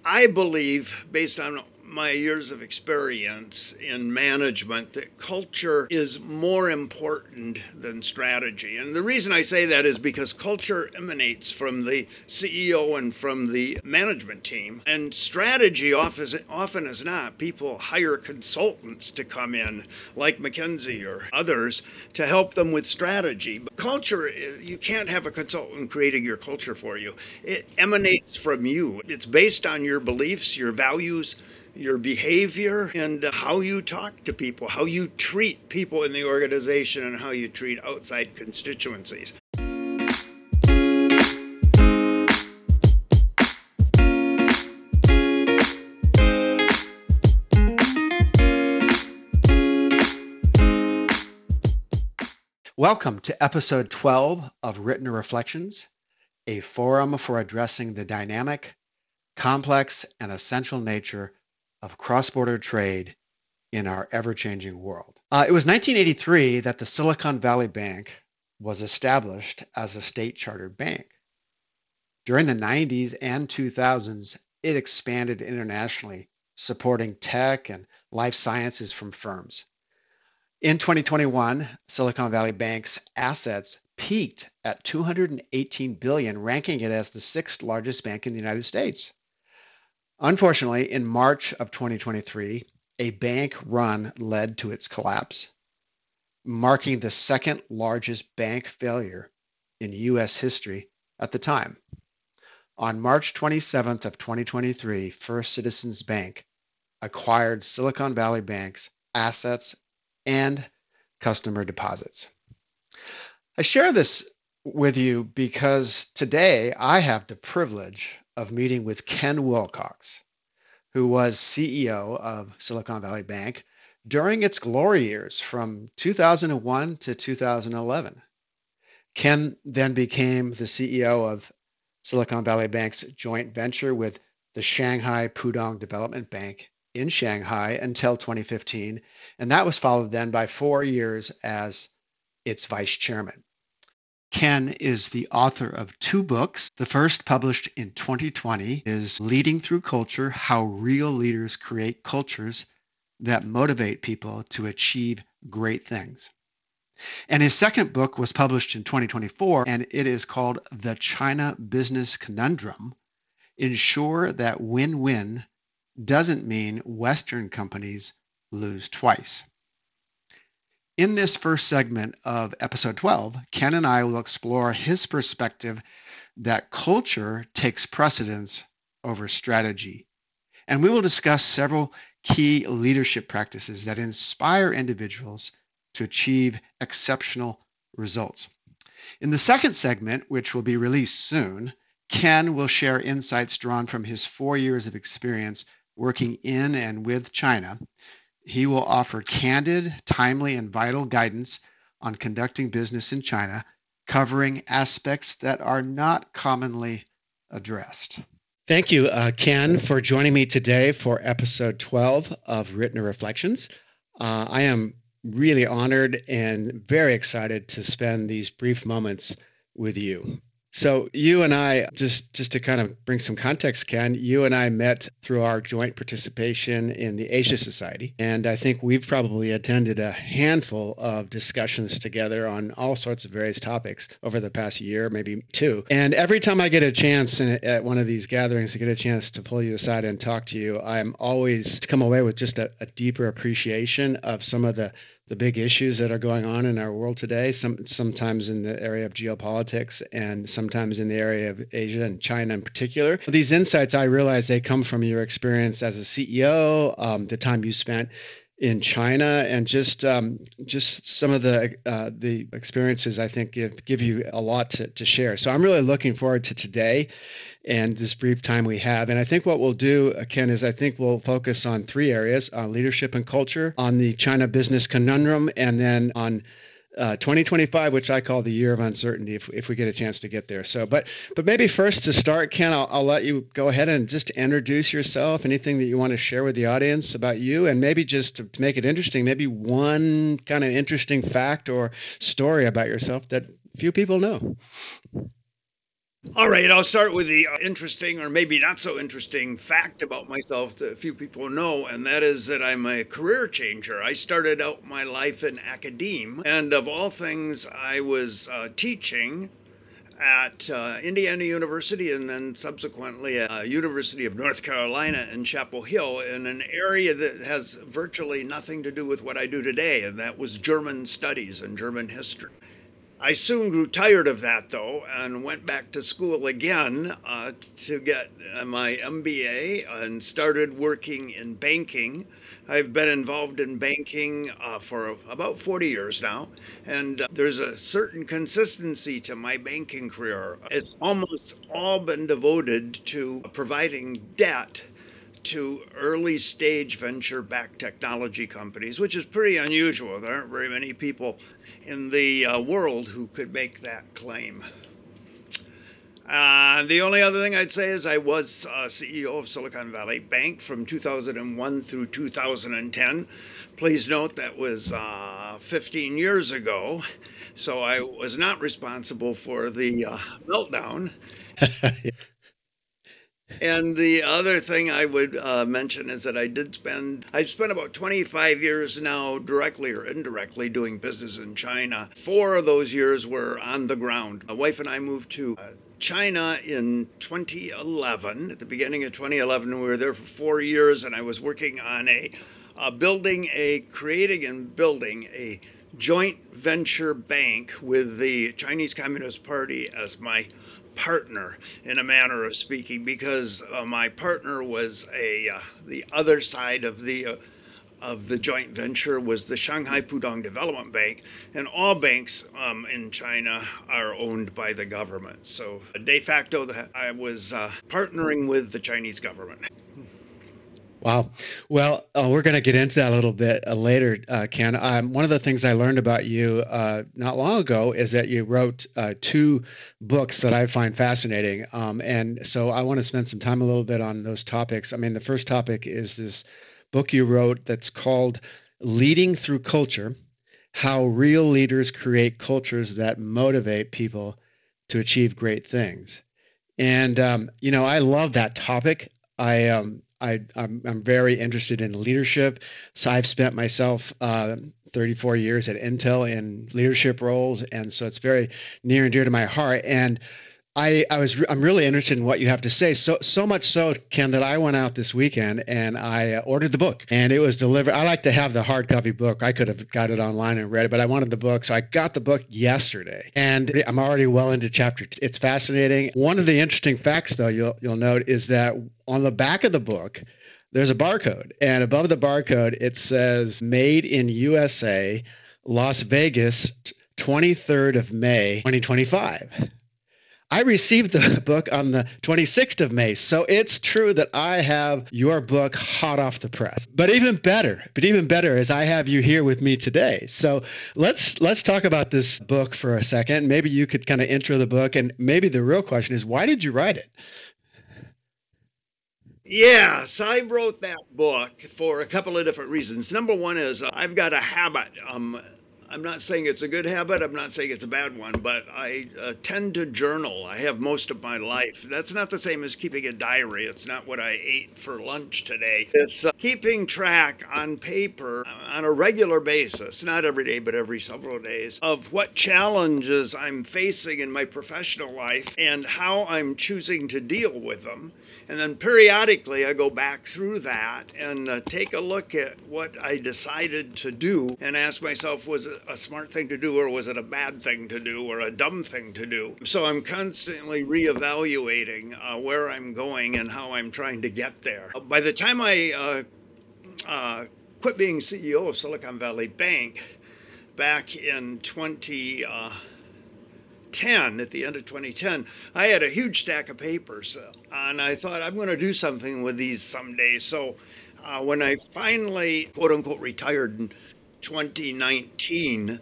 I believe, based on my years of experience in management, that culture is more important than strategy. And the reason I say that is because culture emanates from the CEO and from the management team. And strategy, often as not, people hire consultants to come in, like McKinsey or others, to help them with strategy. But culture, you can't have a consultant creating your culture for you. It emanates from you. It's based on your beliefs, your values, your behavior, and how you talk to people, how you treat people in the organization, and how you treat outside constituencies. Welcome to episode 12 of Written Reflections, a forum for addressing the dynamic, complex, and essential nature of cross-border trade in our ever-changing world. It was 1983 that the Silicon Valley Bank was established as a state-chartered bank. During the 90s and 2000s, it expanded internationally, supporting tech and life sciences from firms. In 2021, Silicon Valley Bank's assets peaked at $218 billion, ranking it as the sixth largest bank in the United States. Unfortunately, in March of 2023, a bank run led to its collapse, marking the second largest bank failure in U.S. history at the time. On March 27th of 2023, First Citizens Bank acquired Silicon Valley Bank's assets and customer deposits. I share this with you because today I have the privilege of meeting with Ken Wilcox, who was CEO of Silicon Valley Bank during its glory years from 2001 to 2011. Ken then became the CEO of Silicon Valley Bank's joint venture with the Shanghai Pudong Development Bank in Shanghai until 2015, and that was followed then by 4 years as its vice chairman. Ken is the author of 2 books. The first, published in 2020, is Leading Through Culture: How Real Leaders Create Cultures That Motivate People to Achieve Great Things. And his second book was published in 2024, and it is called The China Business Conundrum: Ensure that Win-Win doesn't mean Western companies lose twice. In this first segment of episode 12, Ken and I will explore his perspective that culture takes precedence over strategy. And we will discuss several key leadership practices that inspire individuals to achieve exceptional results. In the second segment, which will be released soon, Ken will share insights drawn from his 4 years of experience working in and with China. He will offer candid, timely, and vital guidance on conducting business in China, covering aspects that are not commonly addressed. Thank you, Ken, for joining me today for episode 12 of Written Reflections. I am really honored and very excited to spend these brief moments with you. So you and I, just to kind of bring some context, Ken, you and I met through our joint participation in the Asia Society. And I think we've probably attended a handful of discussions together on all sorts of various topics over the past year, maybe 2. And every time I get a chance at one of these gatherings to get a chance to pull you aside and talk to you, I'm always come away with just a deeper appreciation of some of the big issues that are going on in our world today, sometimes in the area of geopolitics and sometimes in the area of Asia and China in particular. These insights, I realize they come from your experience as a CEO, the time you spent in China, and just some of the experiences I think give you a lot to share. So I'm really looking forward to today and this brief time we have. And I think what we'll do, Ken, is I think we'll focus on 3 areas: on leadership and culture, on the China business conundrum, and then on 2025, which I call the year of uncertainty, if we get a chance to get there. So, but maybe first to start, Ken, I'll let you go ahead and just introduce yourself, anything that you want to share with the audience about you, and maybe just to make it interesting, maybe one kind of interesting fact or story about yourself that few people know. All right, I'll start with the interesting or maybe not so interesting fact about myself that few people know, and that is that I'm a career changer. I started out my life in academe, and of all things, I was teaching at Indiana University and then subsequently at University of North Carolina in Chapel Hill in an area that has virtually nothing to do with what I do today, and that was German studies and German history. I soon grew tired of that, though, and went back to school again to get my MBA and started working in banking. I've been involved in banking for about 40 years now, and there's a certain consistency to my banking career. It's almost all been devoted to providing debt to early stage venture backed technology companies, which is pretty unusual. There aren't very many people in the world who could make that claim. The only other thing I'd say is I was CEO of Silicon Valley Bank from 2001 through 2010. Please note that was 15 years ago. So I was not responsible for the meltdown. And the other thing I would mention is that I've spent about 25 years now, directly or indirectly, doing business in China. 4 of those years were on the ground. My wife and I moved to China in 2011. At the beginning of 2011, we were there for 4 years, and I was working on creating and building a joint venture bank with the Chinese Communist Party as my partner, in a manner of speaking, because my partner was the other side of the joint venture was the Shanghai Pudong Development Bank, and all banks in China are owned by the government. So de facto, I was partnering with the Chinese government. Wow. Well, we're going to get into that a little bit later, Ken. One of the things I learned about you not long ago is that you wrote two books that I find fascinating. And so I want to spend some time a little bit on those topics. I mean, the first topic is this book you wrote that's called Leading Through Culture: How Real Leaders Create Cultures That Motivate People to Achieve Great Things. And I love that topic. I'm very interested in leadership. So I've spent myself 34 years at Intel in leadership roles, and so it's very near and dear to my heart. And I'm really interested in what you have to say. So much so, Ken, that I went out this weekend and I ordered the book, and it was delivered. I like to have the hard copy book. I could have got it online and read it, but I wanted the book, so I got the book yesterday, and I'm already well into chapter. It's fascinating. One of the interesting facts, though, you'll note is that on the back of the book, there's a barcode, and above the barcode it says "Made in USA, Las Vegas, 23rd of May, 2025." I received the book on the 26th of May. So it's true that I have your book hot off the press. But even better is I have you here with me today. So let's talk about this book for a second. Maybe you could kind of intro the book, and maybe the real question is, why did you write it? Yes, I wrote that book for a couple of different reasons. Number one is I've got a habit. I'm not saying it's a good habit. I'm not saying it's a bad one, but I tend to journal. I have most of my life. That's not the same as keeping a diary. It's not what I ate for lunch today. It's keeping track on paper on a regular basis, not every day, but every several days, of what challenges I'm facing in my professional life and how I'm choosing to deal with them. And then periodically I go back through that and take a look at what I decided to do and ask myself, was it a smart thing to do, or was it a bad thing to do, or a dumb thing to do? So I'm constantly reevaluating where I'm going and how I'm trying to get there. By the time I quit being CEO of Silicon Valley Bank back in 2010, at the end of 2010, I had a huge stack of papers, and I thought I'm going to do something with these someday. So when I finally, quote unquote, retired in 2019,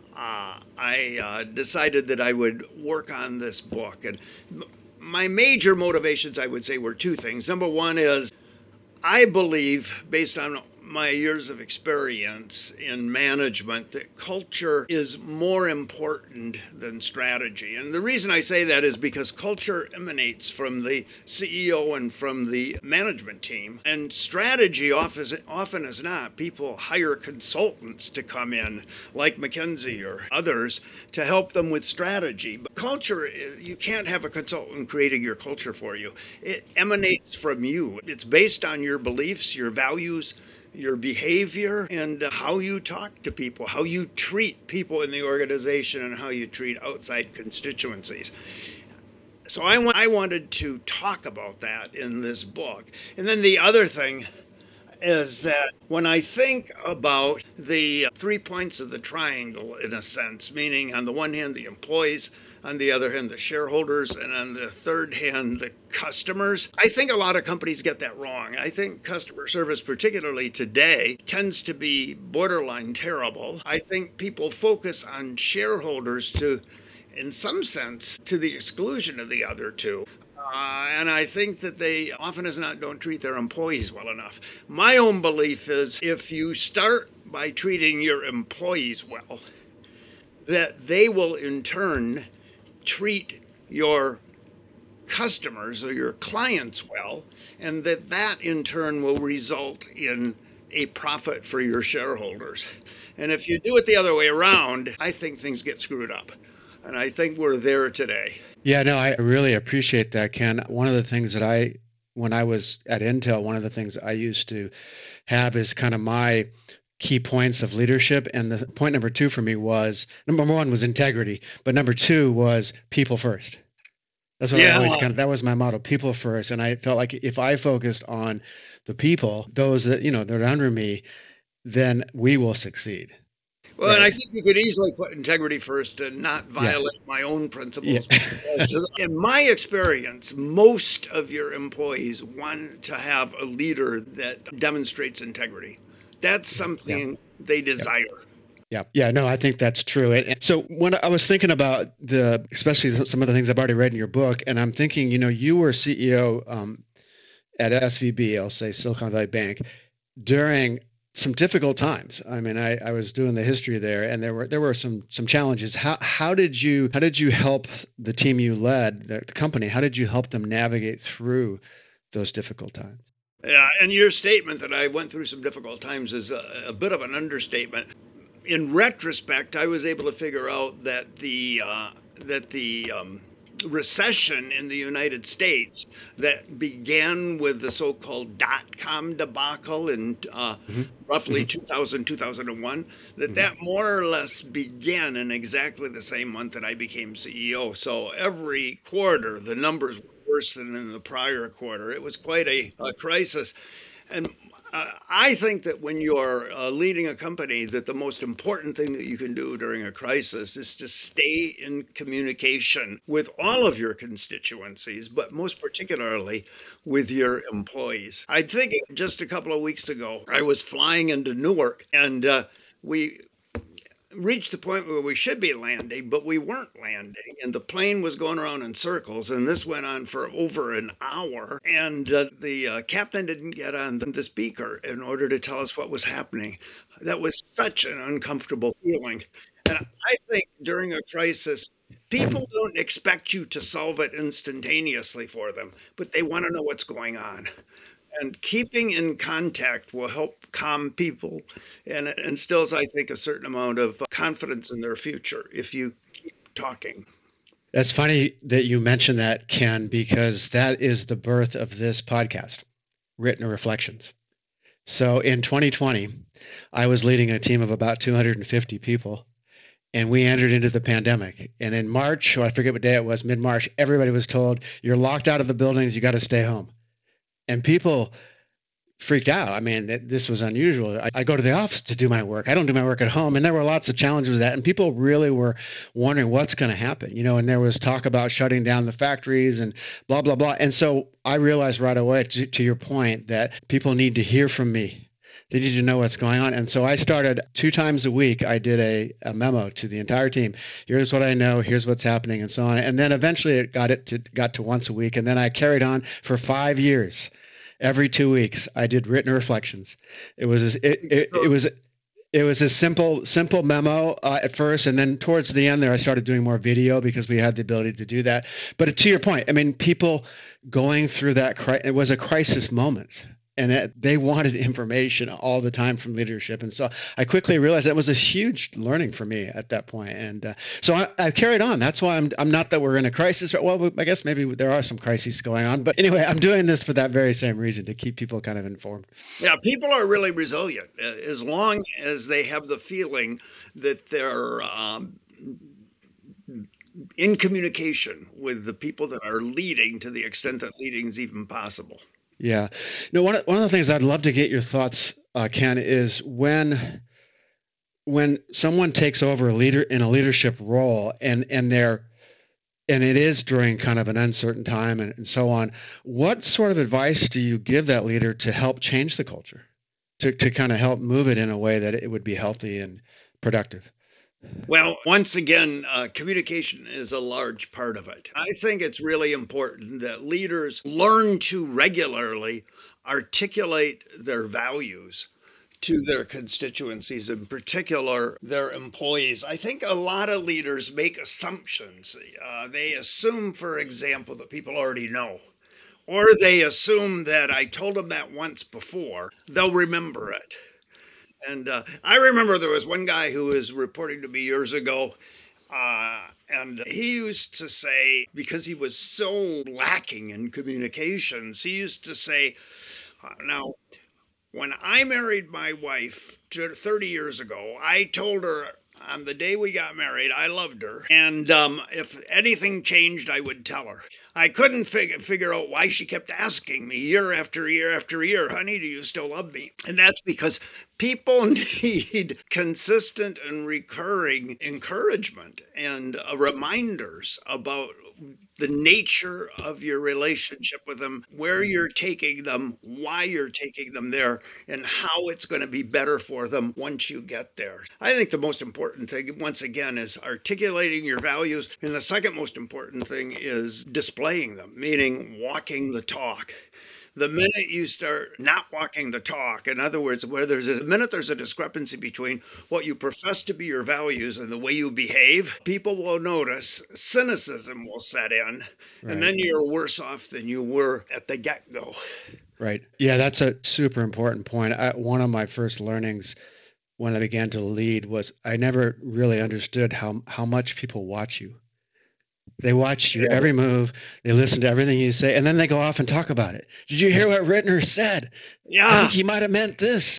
I decided that I would work on this book. And my major motivations, I would say, were two things. Number one is I believe, based on my years of experience in management that culture is more important than strategy. And the reason I say that is because culture emanates from the CEO and from the management team. And strategy often as not, people hire consultants to come in, like McKinsey or others, to help them with strategy. But culture, you can't have a consultant creating your culture for you. It emanates from you. It's based on your beliefs, your values, your behavior, and how you talk to people, how you treat people in the organization, and how you treat outside constituencies. So I wanted to talk about that in this book. And then the other thing is that when I think about the 3 points of the triangle, in a sense, meaning on the one hand, the employees, on the other hand, the shareholders, and on the third hand, the customers. I think a lot of companies get that wrong. I think customer service, particularly today, tends to be borderline terrible. I think people focus on shareholders in some sense, to the exclusion of the other two. And I think that they often as not don't treat their employees well enough. My own belief is if you start by treating your employees well, that they will in turn treat your customers or your clients well, and that in turn will result in a profit for your shareholders. And if you do it the other way around, I think things get screwed up. And I think we're there today. Yeah, no, I really appreciate that, Ken. One of the things that when I was at Intel, one of the things I used to have is kind of my key points of leadership. And the point number 2 for me was, number 1 was integrity, but number 2 was people first. That's what I always that was my motto, people first. And I felt like if I focused on the people, those that, that are under me, then we will succeed. Well, right. And I think you could easily put integrity first and not violate my own principles. Yeah. In my experience, most of your employees want to have a leader that demonstrates integrity. That's something they desire. Yeah, no, I think that's true. And so when I was thinking about especially some of the things I've already read in your book, and I'm thinking, you were CEO at SVB, I'll say Silicon Valley Bank, during some difficult times. I mean, I was doing the history there, and there were some challenges. How did you help the team you led, the company? How did you help them navigate through those difficult times? Yeah, and your statement that I went through some difficult times is a bit of an understatement. In retrospect, I was able to figure out that the recession in the United States that began with the so-called dot-com debacle in roughly 2000, 2001, that more or less began in exactly the same month that I became CEO. So every quarter, the numbers were worse than in the prior quarter. It was quite a crisis. And I think that when you're leading a company, that the most important thing that you can do during a crisis is to stay in communication with all of your constituencies, but most particularly with your employees. I think just a couple of weeks ago, I was flying into Newark, and we reached the point where we should be landing, but we weren't landing, and the plane was going around in circles, and this went on for over an hour, and the captain didn't get on the speaker in order to tell us what was happening. That was such an uncomfortable feeling. And I think during a crisis, people don't expect you to solve it instantaneously for them, but they want to know what's going on. And keeping in contact will help calm people, and it instills, I think, a certain amount of confidence in their future if you keep talking. That's funny that you mentioned that, Ken, because that is the birth of this podcast, Written Reflections. So in 2020, I was leading a team of about 250 people, and we entered into the pandemic. And in March, or I forget what day it was, mid-March, everybody was told, you're locked out of the buildings, you got to stay home. And people freaked out. I mean, this was unusual. I go to the office to do my work. I don't do my work at home. And there were lots of challenges with that. And people really were wondering what's going to happen, and there was talk about shutting down the factories and blah, blah, blah. And so I realized right away, to your point, that people need to hear from me. They need to know what's going on. And so I started 2 times a week. I did a memo to the entire team. Here's what I know. Here's what's happening, and so on. And then eventually it got to once a week. And then I carried on for 5 years. Every 2 weeks, I did written reflections. It was it was a simple memo at first, and then towards the end there, I started doing more video because we had the ability to do that. But to your point, I mean, people going through that, it was a crisis moment, and they wanted information all the time from leadership. And so I quickly realized that was a huge learning for me at that point. And so I carried on. That's why I'm not that we're in a crisis. Well, I guess maybe there are some crises going on. But anyway, I'm doing this for that very same reason, to keep people kind of informed. Yeah, people are really resilient as long as they have the feeling that they're in communication with the people that are leading to the extent that leading is even possible. Yeah. No, one of the things I'd love to get your thoughts, Ken, is when someone takes over a leader in a leadership role, and it is during kind of an uncertain time and so on, what sort of advice do you give that leader to help change the culture, to kind of help move it in a way that it would be healthy and productive? Well, once again, communication is a large part of it. I think it's really important that leaders learn to regularly articulate their values to their constituencies, in particular their employees. I think a lot of leaders make assumptions. They assume, for example, that people already know, or they assume that I told them that once before, they'll remember it. And I remember there was one guy who was reporting to me years ago, and he used to say, because he was so lacking in communications, he used to say, now, when I married my wife 30 years ago, I told her on the day we got married, I loved her. And if anything changed, I would tell her. I couldn't figure out why she kept asking me year after year after year, honey, do you still love me? And that's because people need consistent and recurring encouragement and reminders about the nature of your relationship with them, where you're taking them, why you're taking them there, and how it's going to be better for them once you get there. I think the most important thing, once again, is articulating your values. And the second most important thing is displaying them, meaning walking the talk. The minute you start not walking the talk, in other words, the minute there's a discrepancy between what you profess to be your values and the way you behave, people will notice, cynicism will set in, and then Right. you're worse off than you were at the get-go. Right. Yeah, that's a super important point. One of my first learnings when I began to lead was I never really understood how much people watch you. They watch your every move. They listen to everything you say, and then they go off and talk about it. Did you hear what Rittner said? I Yeah, think he might have meant this.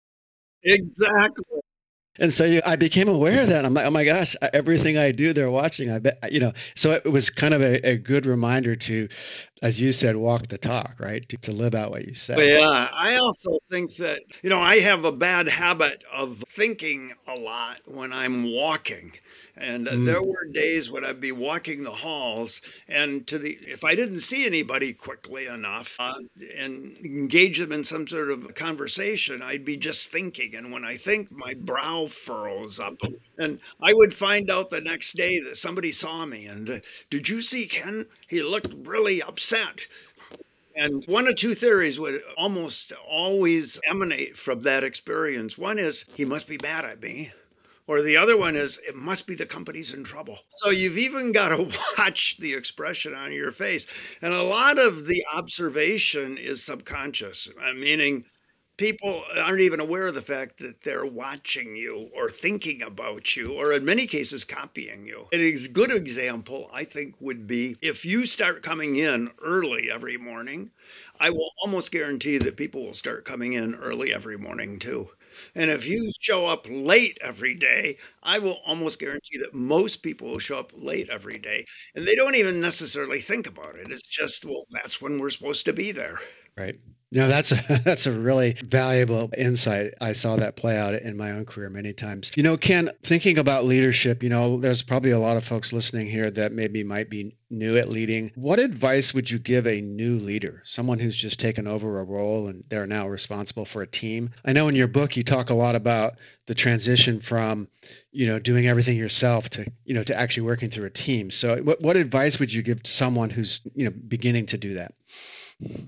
exactly. And so I became aware of that. I'm like, oh my gosh, everything I do, they're watching. I bet, so it was kind of a good reminder to, as you said, walk the talk, right? To live out what you But say. yeah, I also think that, I have a bad habit of thinking a lot when I'm walking. And there Mm, were days when I'd be walking the halls, and if I didn't see anybody quickly enough and engage them in some sort of conversation, I'd be just thinking. And when I think, my brow furrows up. And I would find out the next day that somebody saw me and, did you see Ken? He looked really upset. And one of two theories would almost always emanate from that experience. One is he must be mad at me. Or the other one is it must be the company's in trouble. So you've even got to watch the expression on your face. And a lot of the observation is subconscious, meaning people aren't even aware of the fact that they're watching you or thinking about you or in many cases copying you. A good example, I think, would be if you start coming in early every morning, I will almost guarantee that people will start coming in early every morning too. And if you show up late every day, I will almost guarantee that most people will show up late every day. And they don't even necessarily think about it. It's just, well, that's when we're supposed to be there. right. No, that's a that's a really valuable insight. I saw that play out in my own career many times. Ken, thinking about leadership, there's probably a lot of folks listening here that maybe might be new at leading. What advice would you give a new leader, someone who's just taken over a role and they're now responsible for a team? I know in your book you talk a lot about the transition from, doing everything yourself to, to actually working through a team. So what advice would you give to someone who's, beginning to do that?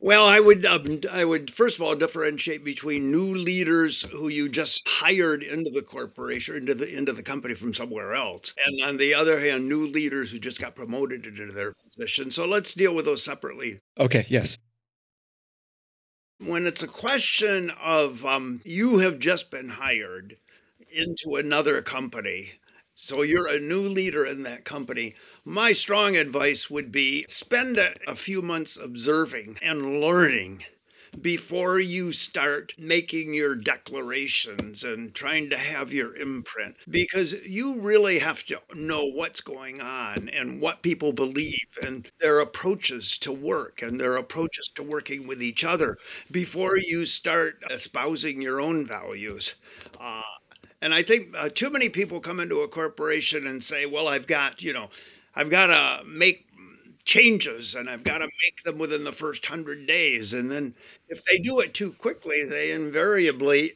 Well, I would first of all differentiate between new leaders who you just hired into the corporation, into the company from somewhere else, and on the other hand, new leaders who just got promoted into their position. So let's deal with those separately. Okay, yes. When it's a question of you have just been hired into another company, so you're a new leader in that company. My strong advice would be spend a few months observing and learning before you start making your declarations and trying to have your imprint, because you really have to know what's going on and what people believe and their approaches to work and their approaches to working with each other before you start espousing your own values. Uh, and I think too many people come into a corporation and say, well, I've got to make changes and I've got to make them within the first 100 days. And then if they do it too quickly, they invariably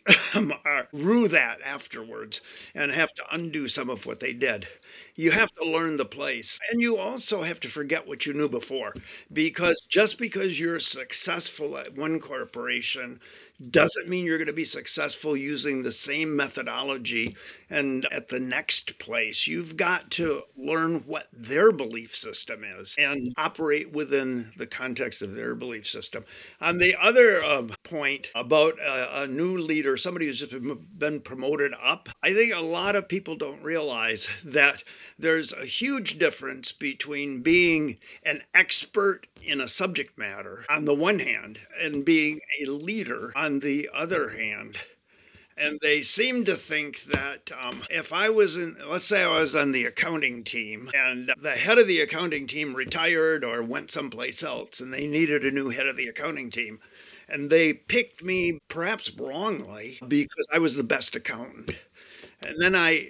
rue that afterwards and have to undo some of what they did. You have to learn the place. And you also have to forget what you knew before. Because just because you're successful at one corporation doesn't mean you're going to be successful using the same methodology and at the next place. You've got to learn what their belief system is and operate within the context of their belief system. On the other point about a new leader, somebody who's just been promoted up, I think a lot of people don't realize that there's a huge difference between being an expert in a subject matter on the one hand and being a leader on the other hand. And they seem to think that if I was in, let's say I was on the accounting team and the head of the accounting team retired or went someplace else and they needed a new head of the accounting team, and they picked me perhaps wrongly because I was the best accountant. And then I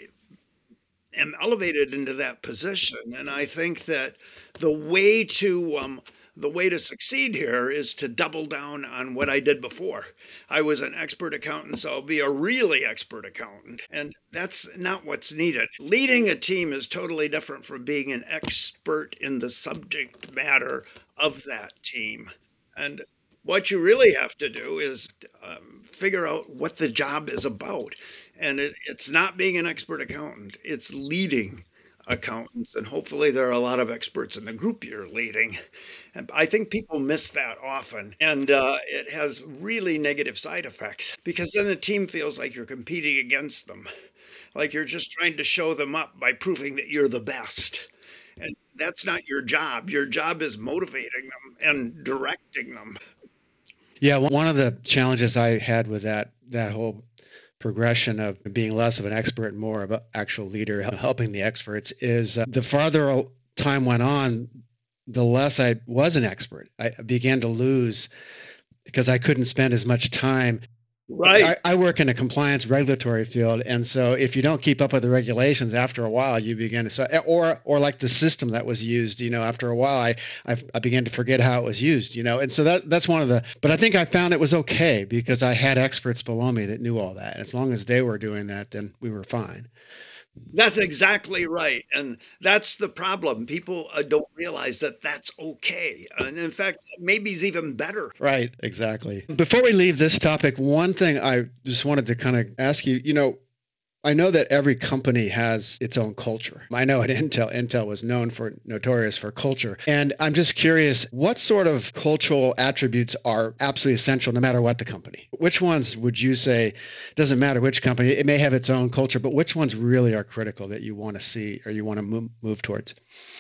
am elevated into that position. And I think that the way to the way to succeed here is to double down on what I did before. I was an expert accountant, so I'll be a really expert accountant. And that's not what's needed. Leading a team is totally different from being an expert in the subject matter of that team. And what you really have to do is figure out what the job is about. And it's not being an expert accountant, it's leading accountants. And hopefully, there are a lot of experts in the group you're leading. And I think people miss that often. And it has really negative side effects because then the team feels like you're competing against them, like you're just trying to show them up by proving that you're the best. And that's not your job. Your job is motivating them and directing them. Yeah, one of the challenges I had with that whole progression of being less of an expert and more of an actual leader helping the experts is the farther time went on, the less I was an expert. I began to lose because I couldn't spend as much time. Right. I work in a compliance regulatory field, and so if you don't keep up with the regulations, after a while you begin to say, or like the system that was used, after a while I began to forget how it was used, and so that's one of the. But I think I found it was okay because I had experts below me that knew all that. As long as they were doing that, then we were fine. That's exactly right. And that's the problem. People don't realize that that's okay. And in fact, maybe it's even better. Right, exactly. Before we leave this topic, one thing I just wanted to kind of ask you, I know that every company has its own culture. I know at Intel was notorious for culture. And I'm just curious, what sort of cultural attributes are absolutely essential no matter what the company? Which ones would you say, doesn't matter which company, it may have its own culture, but which ones really are critical that you want to see or you want to move towards?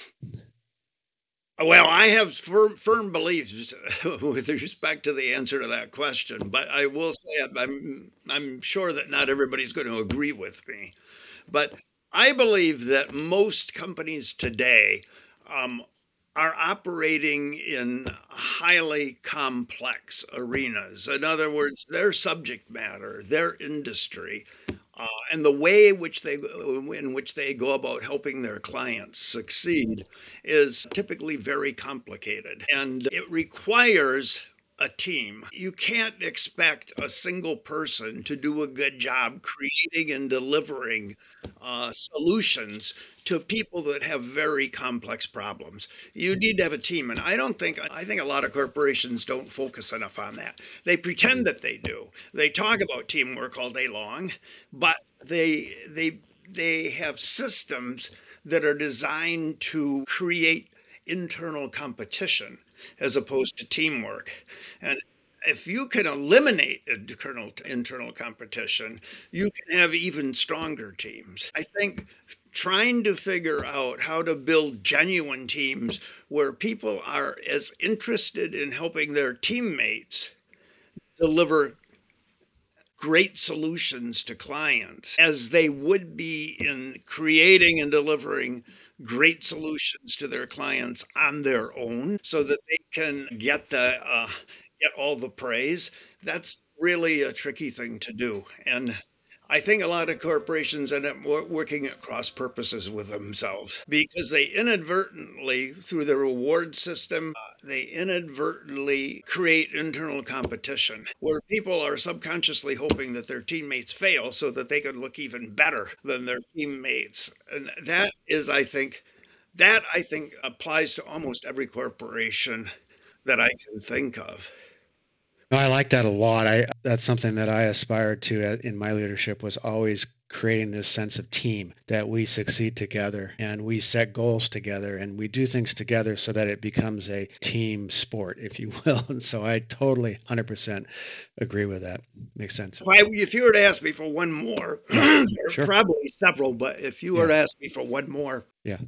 Well, I have firm beliefs with respect to the answer to that question, but I will say I'm sure that not everybody's going to agree with me. But I believe that most companies today um, are operating in highly complex arenas. In other words, their subject matter, their industry, and the way in which they go about helping their clients succeed is typically very complicated, and it requires a team. You can't expect a single person to do a good job creating and delivering solutions to people that have very complex problems. You need to have a team, and I think a lot of corporations don't focus enough on that. They pretend that they do. They talk about teamwork all day long, but they have systems that are designed to create internal competition as opposed to teamwork. And if you can eliminate internal competition, you can have even stronger teams. I think trying to figure out how to build genuine teams where people are as interested in helping their teammates deliver great solutions to clients as they would be in creating and delivering great solutions to their clients on their own so that they can get all the praise. That's really a tricky thing to do. And I think a lot of corporations end up working at cross purposes with themselves because they inadvertently, through the reward system, they inadvertently create internal competition where people are subconsciously hoping that their teammates fail so that they can look even better than their teammates. And that I think applies to almost every corporation that I can think of. No, I like that a lot. That's something that I aspired to in my leadership was always creating this sense of team that we succeed together and we set goals together and we do things together so that it becomes a team sport, if you will. And so I totally 100% agree with that. Makes sense. If you were to ask me for one more, Yeah, there are sure. probably several, but if you were Yeah, to ask me for one more, yeah.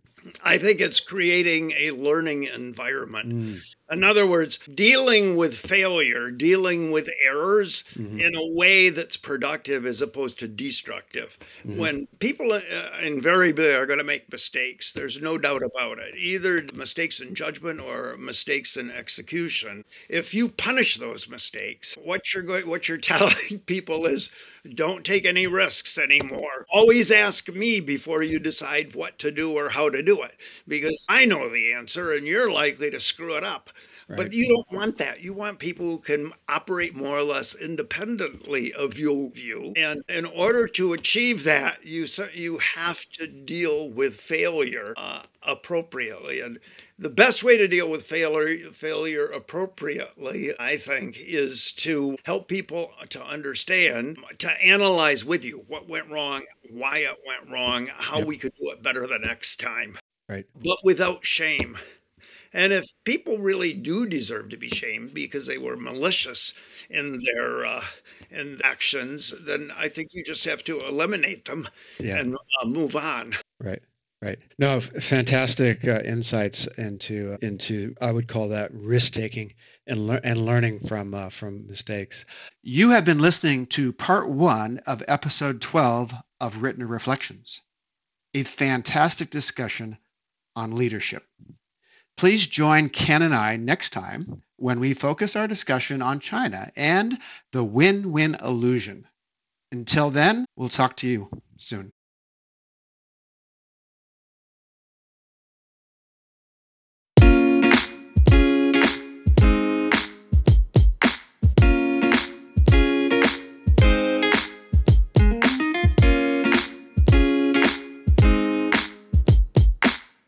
I think it's creating a learning environment. Mm, In other words, dealing with failure, dealing with errors hmm in a way that's productive as opposed to destructive. hmm When people invariably are going to make mistakes, there's no doubt about it. Either mistakes in judgment or mistakes in execution. If you punish those mistakes, what you're telling people is don't take any risks anymore. Always ask me before you decide what to do or how to do it because I know the answer and you're likely to screw it up. But right. you don't want that. You want people who can operate more or less independently of your view. And in order to achieve that, you have to deal with failure appropriately. And the best way to deal with failure appropriately, I think, is to help people to understand, to analyze with you what went wrong, why it went wrong, how Yep. we could do it better the next time, Right. but without shame. And if people really do deserve to be shamed because they were malicious in their in actions, then I think you just have to eliminate them Yeah. and move on. Right. Right. No, fantastic insights into I would call that risk taking and learning from mistakes. You have been listening to part 1 of episode 12 of Written Reflections, a fantastic discussion on leadership. Please join Ken and I next time when we focus our discussion on China and the win-win illusion. Until then, we'll talk to you soon.